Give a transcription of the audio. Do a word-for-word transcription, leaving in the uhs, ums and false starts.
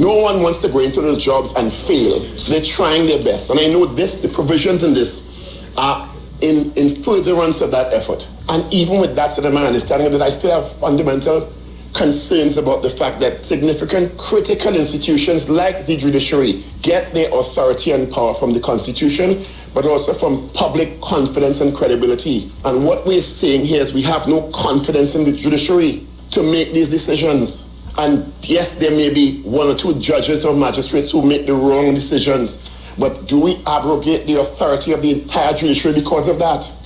No one wants to go into those jobs and fail. They're trying their best. And I know this, the provisions in this are in, in furtherance of that effort. And even with that sort of my understanding that I still have fundamental concerns about the fact that significant critical institutions like the judiciary get their authority and power from the Constitution, but also from public confidence and credibility. And what we're saying here is we have no confidence in the judiciary to make these decisions. And yes, there may be one or two judges or magistrates who make the wrong decisions, but do we abrogate the authority of the entire judiciary because of that?